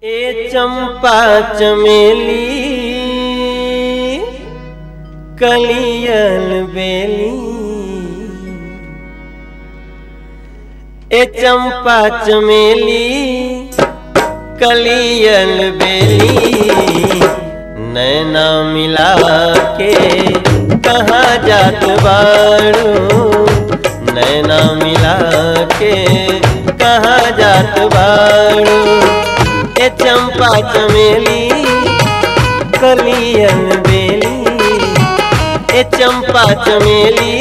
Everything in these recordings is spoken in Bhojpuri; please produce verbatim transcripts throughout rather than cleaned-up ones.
ए चंपा चमेली कलियन बेली, ए चंपा चमेली कलियन बेली, नैना मिला के कहाँ जात बाड़ू, नैना मिला के कहाँ जात बाड़ू। ए चंपा चमेली कलियन बेली, ए चंपा चमेली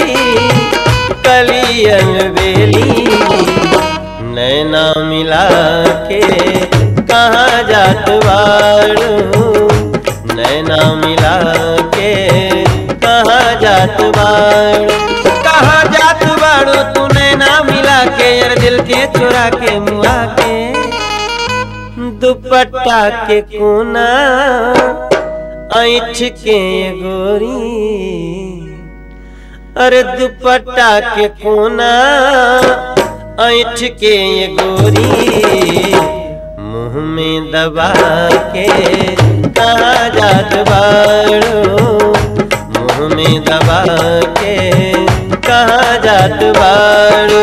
कलियन बेली, नैना मिला के कहाँ जात बाड़ू, नैना मिला के कहाँ जात बाड़ू। कहाँ जात बाड़ू तू नैना मिला के, यार दिल के चुरा के मुआ के, दुपट्टा के कोना ऐठ के गोरी, अरे दुपट्टा के कोना ऐठ के गोरी, मुँह में दबा के कहाँ जात बाड़ू, मुँह में दबा के कहाँ जात बाड़ू।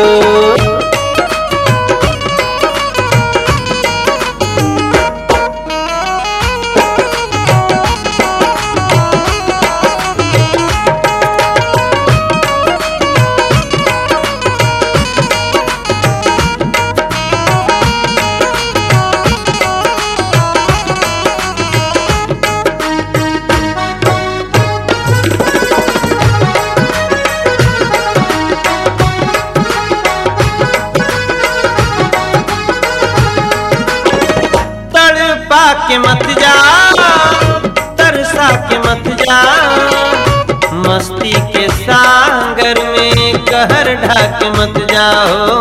के मत जा तरसा के मत जा, मस्ती के सागर में कहर ढाके मत जाओ।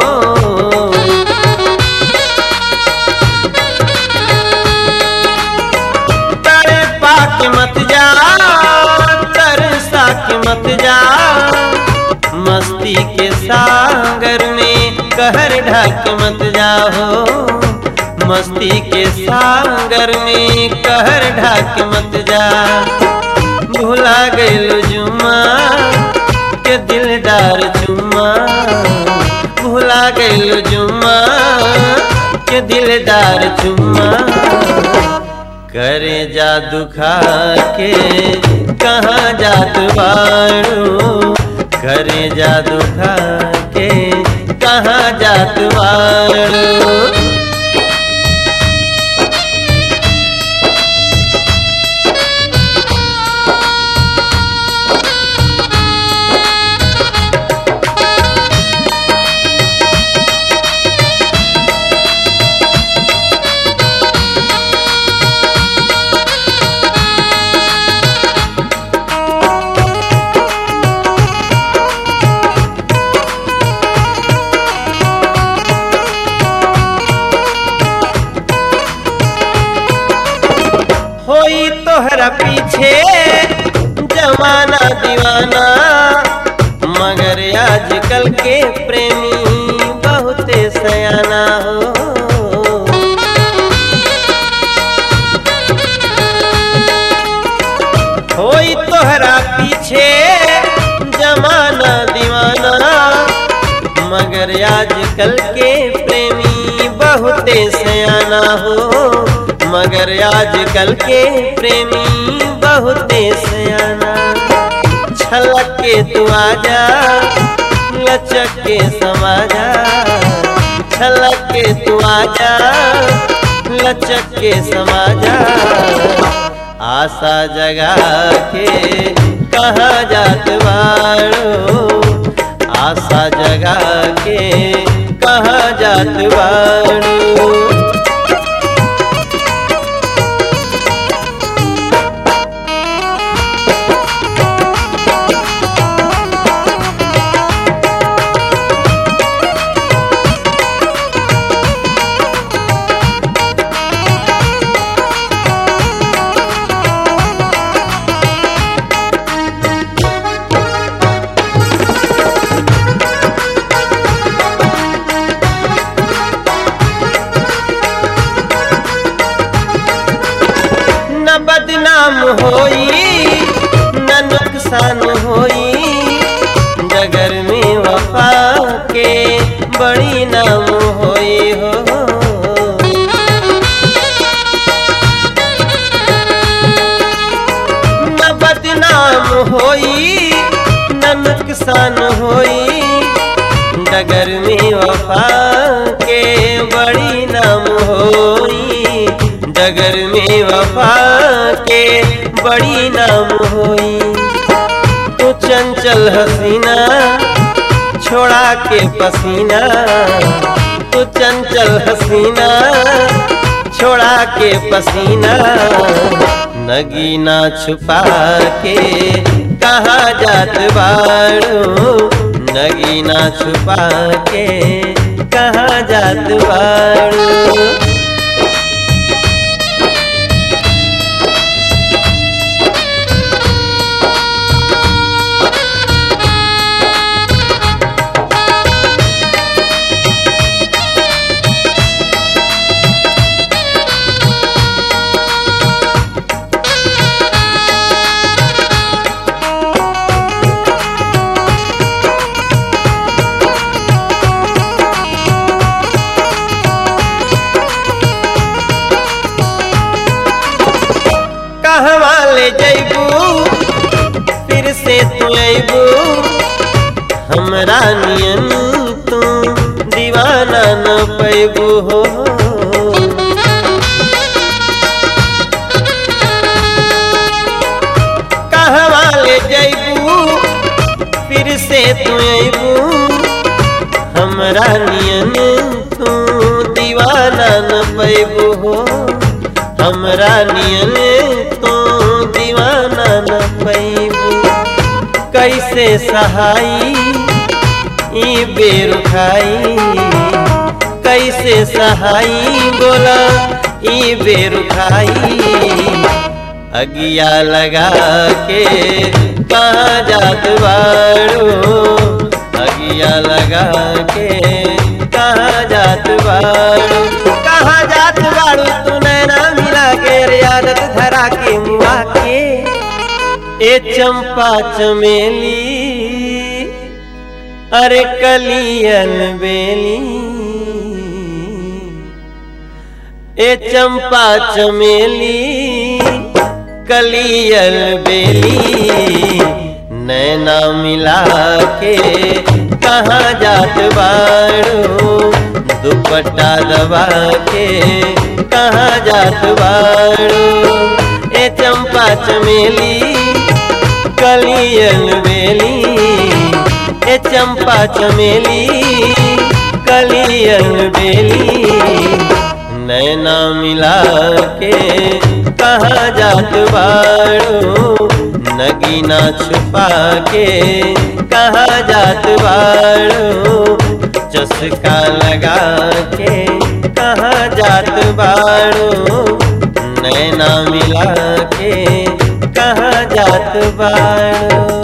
तड़पा के मत जा तरसा के मत जा, मस्ती के सागर में कहर ढाके मत जाओ, मस्ती के सागर में कहर ढाक मत जा। भुला गइलो जुम्मा के दिलदार चुम्मा, भुला गइलो जुम्मा के दिलदार चुम्मा, करे जादू खा के कहाँ जात बाड़ू, करे जादू खा के कहाँ जात बाड़ू। होई तोहरा पीछे जमाना दीवाना, मगर आजकल के प्रेमी बहुते सयाना हो। होई तोहरा पीछे जमाना दीवाना, मगर आजकल के प्रेमी बहुते सयाना हो, मगर आजकल के प्रेमी बहुते सयाना। छलक के तू आजा लचक के समा जा, छलक के तू आजा लचक के समा जा, आशा जगा के कहाँ जात बाड़ू, आशा जगा के कहाँ जात बाड़ू। नाम होई न नुकसान होई, डगर में वफा के बड़ी नाम होई हो। न बदनाम होई न नुकसान होई, डगर में वफा के बड़ी नाम होई, डगर में वफा के बड़ी नाम होई। तू चंचल हसीना छोड़ा के पसीना, तू चंचल हसीना छोड़ा के पसीना, नगीना छुपा के कहाँ जात बाड़ू, नगीना छुपा के कहाँ जात बाड़ू। कहवा ले जैबू फिर से तू अबू, हमरा नियन तू दीवाना न पैबू हो। कहवा ले जैबू फिर से तू अबू, हमरा नियन तू दीवाना न पैबू हो, हमरा नियन तो दीवाना न पैबू। कैसे सहाई ई बेरुखाई, कैसे सहाई बोला ई बेरुखाई, अगिया लगा के कहाँ जात बाड़ू, अगिया लगा के कहाँ जात बाड़ू, कहाँ जात बाड़ू तू नैना मिला के रे आदत धरा के मुआ के। ए चंपा चमेली अरे कलियन बेली, ए चंपा चमेली कलियल बेली, नैना मिला के कहाँ जात बाड़ू, दुपट्टा दबा के कहाँ जात बाड़ू। ए चंपा चमेली कलियल बेली, ए चंपा चमेली कलियल बेली, नैना मिला के कहाँ जात बाड़ू, नगीना छुपा के कहाँ जात बाड़ू, चस्का लगा के कहाँ जात बाड़ू, नैना मिला के कहाँ जात बाड़ू।